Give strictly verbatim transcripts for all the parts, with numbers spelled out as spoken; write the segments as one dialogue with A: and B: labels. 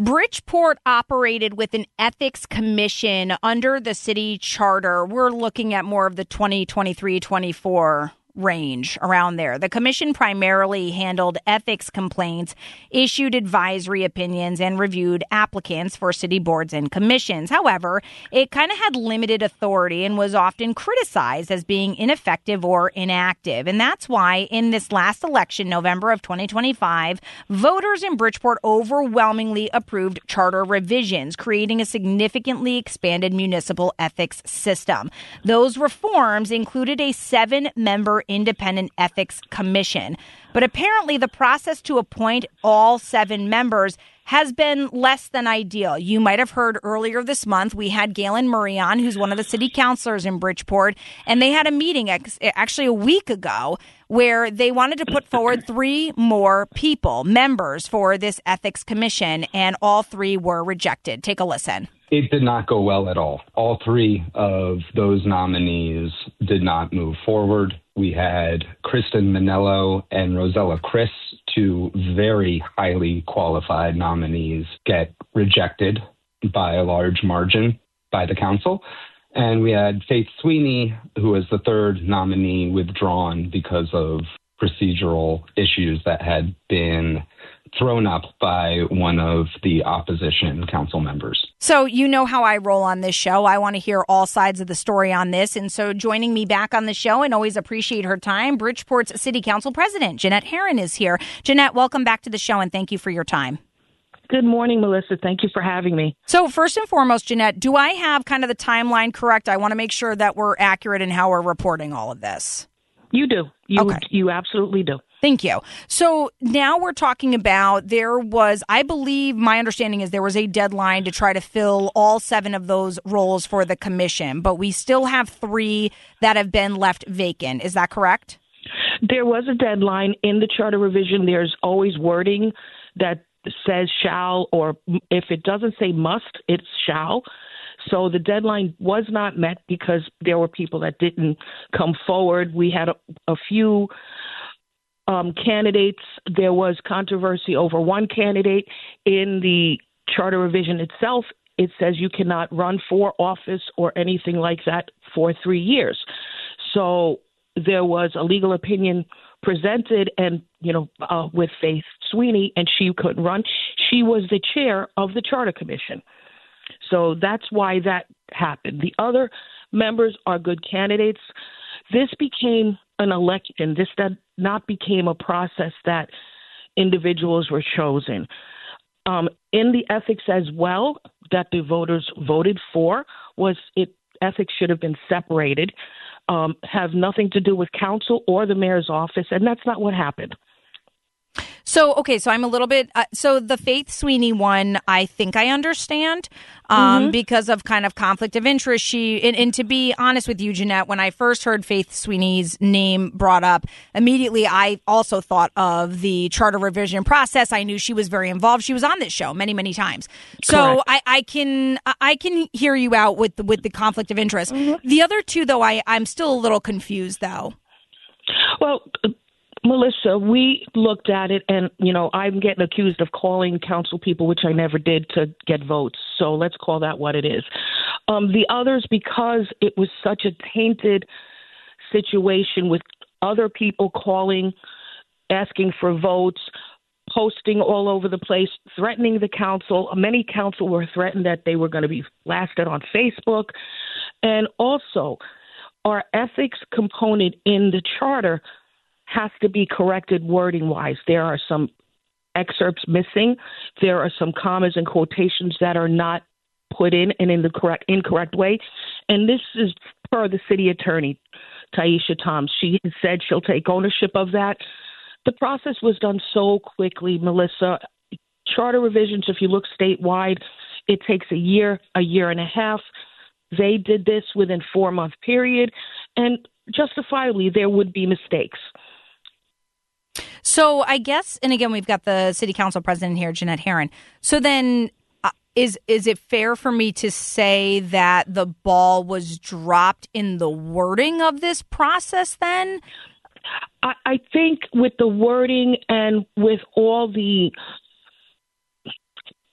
A: Bridgeport operated with an ethics commission under the city charter. We're looking at more of the twenty twenty-three twenty-four range around there. The commission primarily handled ethics complaints, issued advisory opinions, and reviewed applicants for city boards and commissions. However, it kind of had limited authority and was often criticized as being ineffective or inactive. And that's why in this last election, November of twenty twenty-five, voters in Bridgeport overwhelmingly approved charter revisions, creating a significantly expanded municipal ethics system. Those reforms included a seven-member independent ethics commission. But apparently the process to appoint all seven members has been less than ideal. You might have heard earlier this month, we had Galen Murray on, who's one of the city councilors in Bridgeport, and they had a meeting ex- actually a week ago where they wanted to put forward three more people, members for this ethics commission, and all three were rejected. Take a listen.
B: It did not go well at all. All three of those nominees did not move forward. We had Kristen Manello and Rosella Chris, two very highly qualified nominees, get rejected by a large margin by the council. And we had Faith Sweeney, who was the third nominee, withdrawn because of procedural issues that had been thrown up by one of the opposition council members.
A: So you know how I roll on this show. I want to hear all sides of the story on this. And so joining me back on the show, and always appreciate her time, Bridgeport's City Council President, Jeanette Herron, is here. Jeanette, welcome back to the show, and thank you for your time.
C: Good morning, Melissa. Thank you for having me.
A: So first and foremost, Jeanette, do I have kind of the timeline correct? I want to make sure that we're accurate in how we're reporting all of this.
C: You do. You,
A: okay.
C: You absolutely do.
A: Thank you. So now we're talking about there was, I believe, my understanding is there was a deadline to try to fill all seven of those roles for the commission, but we still have three that have been left vacant. Is that correct?
C: There was a deadline in the charter revision. There's always wording that says shall, or if it doesn't say must, it's shall. So the deadline was not met because there were people that didn't come forward. We had a, a few um, candidates. There was controversy over one candidate. In the charter revision itself, it says you cannot run for office or anything like that for three years. So there was a legal opinion presented, and, you know, uh, with Faith Sweeney, and she couldn't run. She was the chair of the Charter Commission. So that's why that happened. The other members are good candidates. This became an election. This did not became a process that individuals were chosen. Um, in the ethics as well that the voters voted for was it ethics should have been separated, um, have nothing to do with council or the mayor's office, and that's not what happened.
A: So, okay, so I'm a little bit, uh, so the Faith Sweeney one, I think I understand um, mm-hmm. because of kind of conflict of interest. She, and, and to be honest with you, Jeanette, when I first heard Faith Sweeney's name brought up, immediately I also thought of the charter revision process. I knew she was very involved. She was on this show many, many times. So I, I can, I can hear you out with the, with the conflict of interest. Mm-hmm. The other two, though, I, I'm still a little confused, though.
C: Well, Melissa, we looked at it, and, you know, I'm getting accused of calling council people, which I never did, to get votes. So let's call that what it is. Um, the others, because it was such a tainted situation with other people calling, asking for votes, posting all over the place, threatening the council. Many council were threatened that they were going to be blasted on Facebook. And also, our ethics component in the charter has to be corrected wording-wise. There are some excerpts missing. There are some commas and quotations that are not put in and in the correct incorrect way. And this is per the city attorney, Taisha Toms. She has said she'll take ownership of that. The process was done so quickly, Melissa. Charter revisions, if you look statewide, it takes a year, a year and a half. They did this within a four-month period, and justifiably there would be mistakes.
A: So I guess, and again, we've got the city council president here, Jeanette Herron. So then uh, is is it fair for me to say that the ball was dropped in the wording of this process then?
C: I, I think with the wording and with all the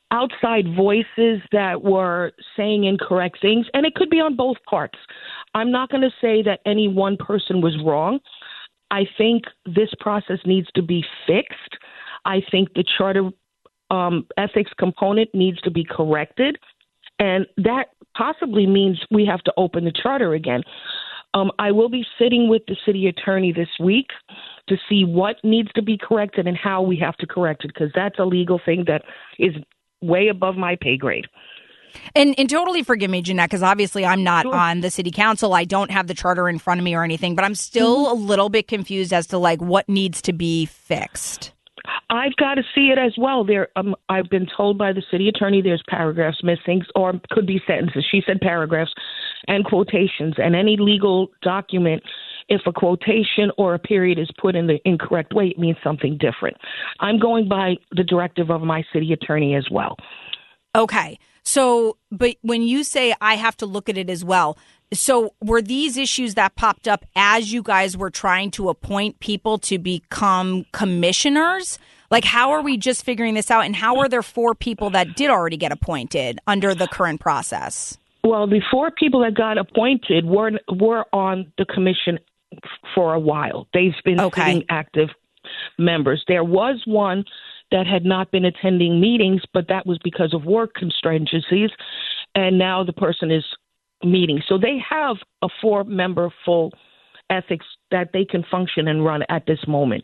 C: outside voices that were saying incorrect things, and it could be on both parts. I'm not going to say that any one person was wrong. I think this process needs to be fixed. I think the charter um, ethics component needs to be corrected, and that possibly means we have to open the charter again. Um, I will be sitting with the city attorney this week to see what needs to be corrected and how we have to correct it, because that's a legal thing that is way above my pay grade.
A: And, and totally forgive me, Jeanette, because obviously I'm not
C: Sure.
A: on the city council. I don't have the charter in front of me or anything, but I'm still mm-hmm. a little bit confused as to like what needs to be fixed.
C: I've got to see it as well. There, um, I've been told by the city attorney there's paragraphs missing, or could be sentences. She said paragraphs and quotations. And any legal document, if a quotation or a period is put in the incorrect way, it means something different. I'm going by the directive of my city attorney as well.
A: Okay. So, but when you say I have to look at it as well, so were these issues that popped up as you guys were trying to appoint people to become commissioners? Like, how are we just figuring this out? And how are there four people that did already get appointed under the current process?
C: Well, the four people that got appointed were were on the commission for a while. They've been
A: okay.
C: sitting active members. There was one that had not been attending meetings, but that was because of work constringencies, and now the person is meeting. So they have a four-member full ethics that they can function and run at this moment.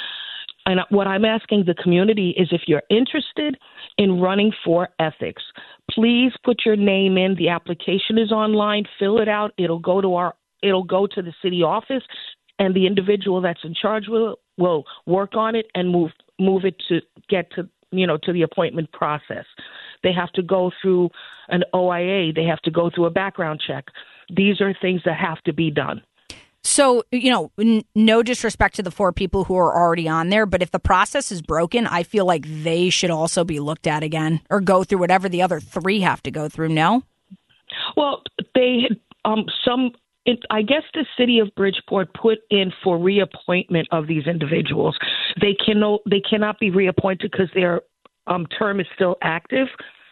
C: And what I'm asking the community is, if you're interested in running for ethics, please put your name in. The application is online. Fill it out. It'll go to our. It'll go to the city office, and the individual that's in charge will will work on it and move move it to get to you know to the appointment process. They have to go through an O I A. They have to go through a background check. These are things that have to be done.
A: So, you know, n- no disrespect to the four people who are already on there, but if the process is broken, I feel like they should also be looked at again or go through whatever the other three have to go through, no?
C: Well, they um some it, I guess the city of Bridgeport put in for reappointment of these individuals. They can they cannot be reappointed because their um, term is still active,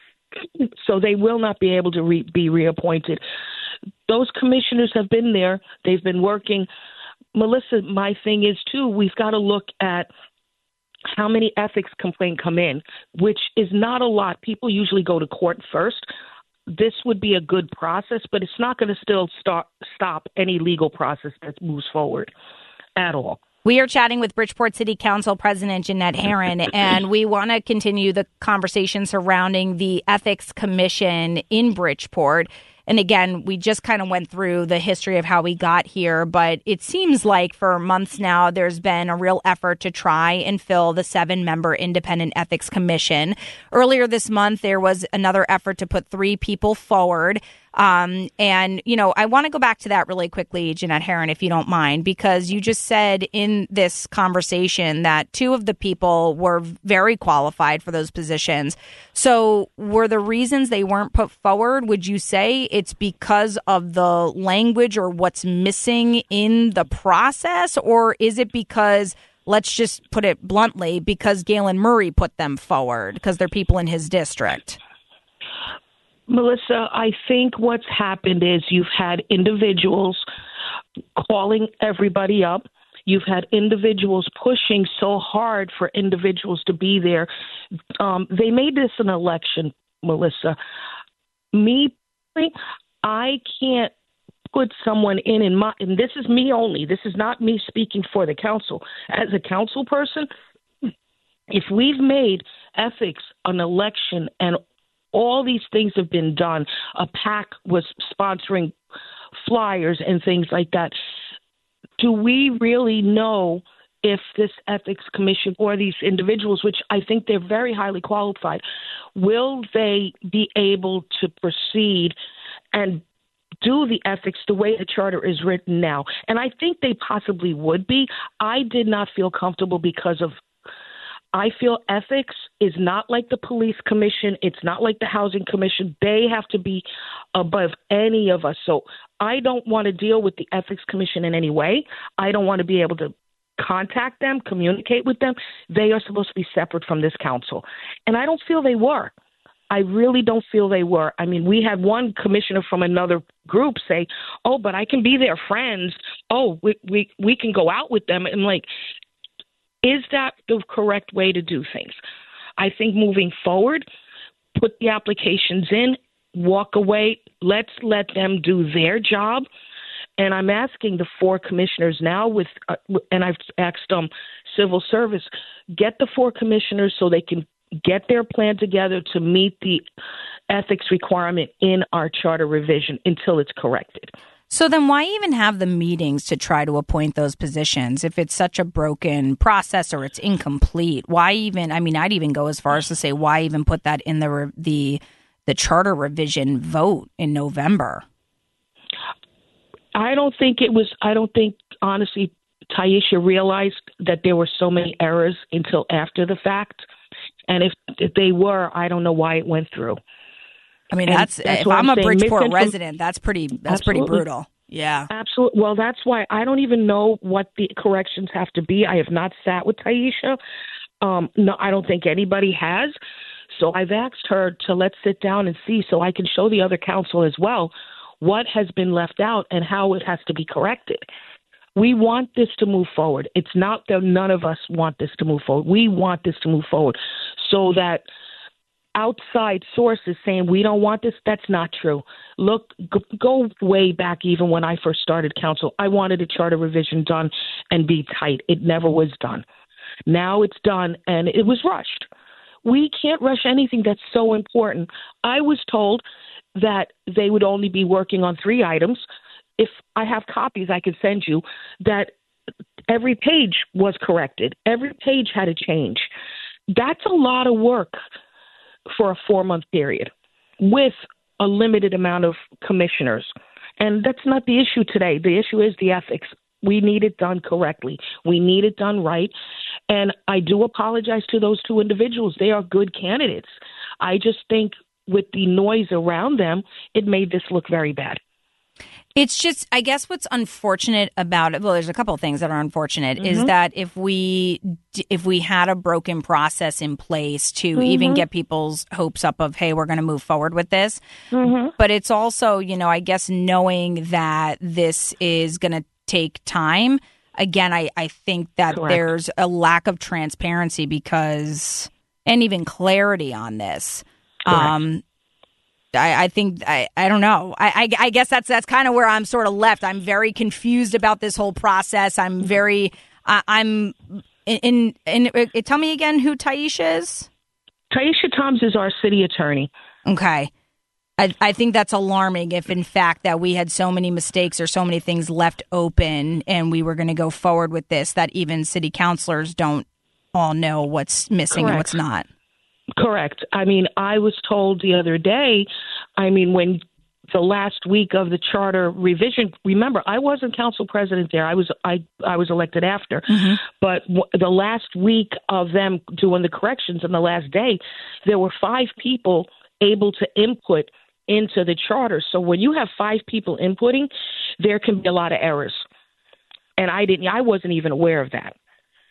C: so they will not be able to re- be reappointed. Those commissioners have been there. They've been working. Melissa, my thing is, too, we've got to look at how many ethics complaints come in, which is not a lot. People usually go to court first. This would be a good process, but it's not going to still start, stop any legal process that moves forward at all.
A: We are chatting with Bridgeport City Council President Jeanette Herron, and we want to continue the conversation surrounding the Ethics Commission in Bridgeport. And again, we just kind of went through the history of how we got here, but it seems like for months now, there's been a real effort to try and fill the seven-member Independent Ethics Commission. Earlier this month, there was another effort to put three people forward. Um, and, you know, I want to go back to that really quickly, Jeanette Herron, if you don't mind, because you just said in this conversation that two of the people were very qualified for those positions. So were the reasons they weren't put forward, would you say it's because of the language or what's missing in the process? Or is it because, let's just put it bluntly, because Galen Murray put them forward because they're people in his district?
C: Melissa, I think what's happened is you've had individuals calling everybody up. You've had individuals pushing so hard for individuals to be there. Um, they made this an election, Melissa. Me, I can't put someone in in my, and this is me only. This is not me speaking for the council. As a council person, if we've made ethics an election and all these things have been done, a PAC was sponsoring flyers and things like that, do we really know if this ethics commission or these individuals, which I think they're very highly qualified, will they be able to proceed and do the ethics the way the charter is written now? And I think they possibly would be. I did not feel comfortable because of I feel ethics is not like the police commission. It's not like the housing commission. They have to be above any of us. So I don't want to deal with the ethics commission in any way. I don't want to be able to contact them, communicate with them. They are supposed to be separate from this council. And I don't feel they were. I really don't feel they were. I mean, we had one commissioner from another group say, oh, but I can be their friends. Oh, we, we, we can go out with them. And like, is that the correct way to do things? I think moving forward, put the applications in, walk away. Let's let them do their job. And I'm asking the four commissioners now with, uh, and I've asked them, um, civil service, get the four commissioners so they can get their plan together to meet the ethics requirement in our charter revision until it's corrected.
A: So then why even have the meetings to try to appoint those positions if it's such a broken process or it's incomplete? Why even, I mean, I'd even go as far as to say, why even put that in the the the charter revision vote in November?
C: I don't think it was, I don't think, honestly, Taisha realized that there were so many errors until after the fact. And if, if they were, I don't know why it went through.
A: I mean, that's, that's if I'm, I'm a Bridgeport resident, that's pretty, that's Absolutely. pretty brutal. Yeah.
C: Absolutely. Well, that's why I don't even know what the corrections have to be. I have not sat with Taisha. Um, no, I don't think anybody has. So I've asked her to let's sit down and see so I can show the other council as well what has been left out and how it has to be corrected. We want this to move forward. It's not that none of us want this to move forward. We want this to move forward so that outside sources saying we don't want this, that's not true. Look, go, go way back even when I first started council. I wanted a charter revision done and be tight. It never was done. Now it's done and it was rushed. We can't rush anything that's so important. I was told that they would only be working on three items. If I have copies I could send you, that every page was corrected. Every page had a change. That's a lot of work for a four-month period with a limited amount of commissioners. And that's not the issue today. The issue is the ethics. We need it done correctly. We need it done right. And I do apologize to those two individuals. They are good candidates. I just think with the noise around them, it made this look very bad.
A: It's just, I guess what's unfortunate about it, well, there's a couple of things that are unfortunate, mm-hmm. is that if we if we had a broken process in place to mm-hmm. even get people's hopes up of, hey, we're going to move forward with this. Mm-hmm. But it's also, you know, I guess knowing that this is going to take time. Again, I, I think that Correct. There's a lack of transparency because, and even clarity on this. Correct. Um I, I think I, I don't know. I, I, I guess that's that's kind of where I'm sort of left. I'm very confused about this whole process. I'm very uh, I'm in, in, in uh, tell me again who Taisha is.
C: Taisha Toms is our city attorney.
A: Okay. I, I think that's alarming if, in fact, that we had so many mistakes or so many things left open and we were going to go forward with this, that even city councilors don't all know what's missing Correct. And what's not.
C: Correct. I mean, I was told the other day, I mean, when the last week of the charter revision, remember, I wasn't council president there. I was I, I was elected after. Mm-hmm. But w- the last week of them doing the corrections on the last day, there were five people able to input into the charter. So when you have five people inputting, there can be a lot of errors. And I didn't, I wasn't even aware of that.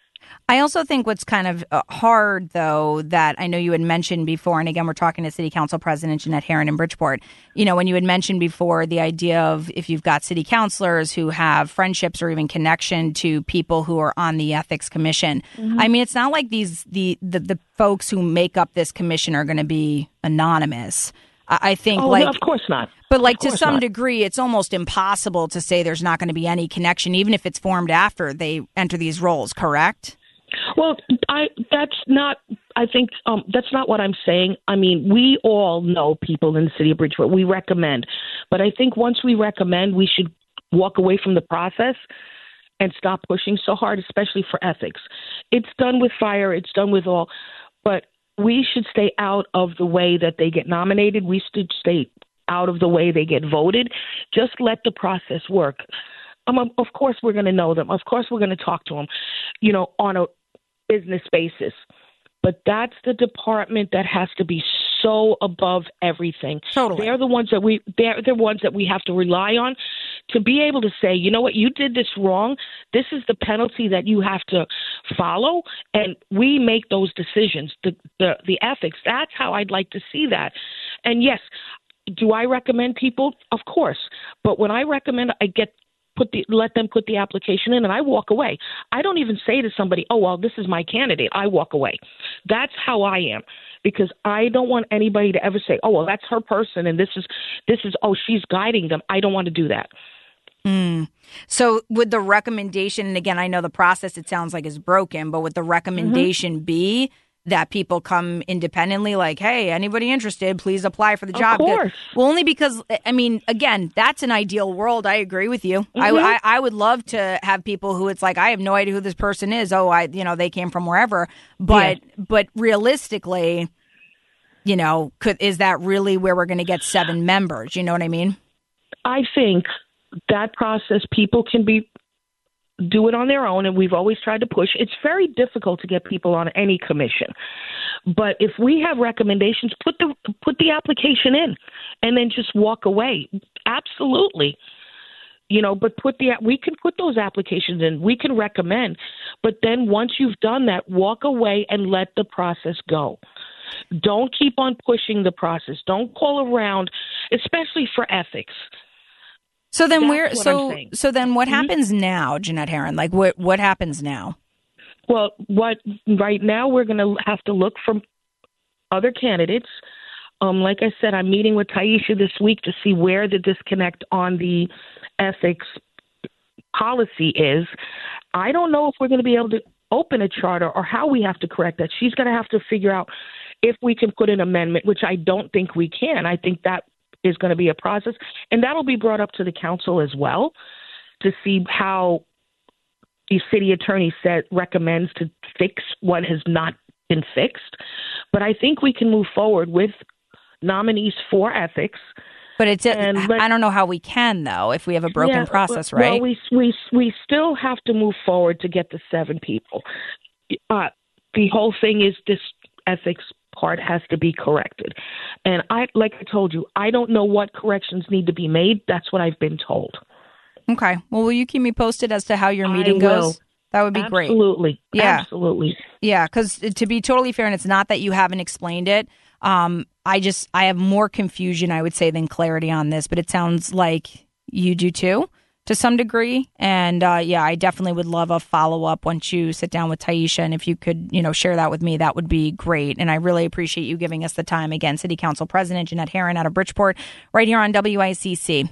A: I also think what's kind of hard, though, that I know you had mentioned before, and again, we're talking to City Council President Jeanette Herron in Bridgeport, you know, when you had mentioned before the idea of if you've got city councilors who have friendships or even connection to people who are on the Ethics Commission. Mm-hmm. I mean, it's not like these the, the, the folks who make up this commission are going to be anonymous. I think
C: oh,
A: like,
C: no, of course not.
A: But like
C: to
A: some
C: not.
A: degree, it's almost impossible to say there's not going to be any connection, even if it's formed after they enter these roles, correct?
C: Well, I that's not, I think um, that's not what I'm saying. I mean, we all know people in the city of Bridgeport. We recommend. But I think once we recommend, we should walk away from the process and stop pushing so hard, especially for ethics. It's done with fire. It's done with all. But we should stay out of the way that they get nominated. We should stay out of the way they get voted. Just let the process work. Um, of course, we're going to know them. Of course, we're going to talk to them, you know, on a business basis. But that's the department that has to be so above everything.
A: Totally.
C: They're the ones that we they're the ones that we have to rely on to be able to say, you know what, you did this wrong. This is the penalty that you have to follow. And we make those decisions, the, the, the ethics. That's how I'd like to see that. And yes, do I recommend people? Of course. But when I recommend, I get put the let them put the application in and I walk away. I don't even say to somebody, oh, well, this is my candidate. I walk away. That's how I am, because I don't want anybody to ever say, oh, well, that's her person and this is this is oh, she's guiding them. I don't want to do that.
A: Mm. So would the recommendation, and again, I know the process it sounds like is broken, but would the recommendation mm-hmm. be that people come independently, like, hey, anybody interested, please apply for the job?
C: Of course.
A: Well, only because, I mean, again, that's an ideal world. I agree with you. Mm-hmm. I, I, I would love to have people who it's like, I have no idea who this person is. Oh, I, you know, they came from wherever. But, yeah. but realistically, you know, could is that really where we're going to get seven members? You know what I mean? I
C: think that process, people can be do it on their own, and we've always tried to push. It's very difficult to get people on any commission. But if we have recommendations, put the put the application in and then just walk away. Absolutely. You know, but put the we can put those applications in. We can recommend. But then once you've done that, walk away and let the process go. Don't keep on pushing the process. Don't call around, especially for ethics.
A: So then That's we're so so then what mm-hmm. happens now, Jeanette Herron? Like what what happens now?
C: Well, what right now we're going to have to look for other candidates. Um, like I said, I'm meeting with Taisha this week to see where the disconnect on the ethics policy is. I don't know if we're going to be able to open a charter or how we have to correct that. She's going to have to figure out if we can put an amendment, which I don't think we can. I think that is going to be a process, and that'll be brought up to the council as well to see how the city attorney said recommends to fix what has not been fixed. But I think we can move forward with nominees for ethics.
A: But it's a, let, I don't know how we can, though, if we have a broken yeah, process, right?
C: Well, we we we still have to move forward to get the seven people. Uh, the whole thing is this ethics part has to be corrected. And I, like I told you, I don't know what corrections need to be made. That's what I've been told.
A: Okay. Well, will you keep me posted as to how your meeting
C: I will.
A: goes? That would be
C: Absolutely.
A: great.
C: Absolutely.
A: Yeah.
C: Absolutely.
A: Yeah. Because to be totally fair, and it's not that you haven't explained it. Um, I just, I have more confusion, I would say, than clarity on this, but it sounds like you do too, to some degree. And uh, yeah, I definitely would love a follow-up once you sit down with Taisha. And if you could, you know, share that with me, that would be great. And I really appreciate you giving us the time. Again, City Council President Jeanette Herron out of Bridgeport, right here on W I C C.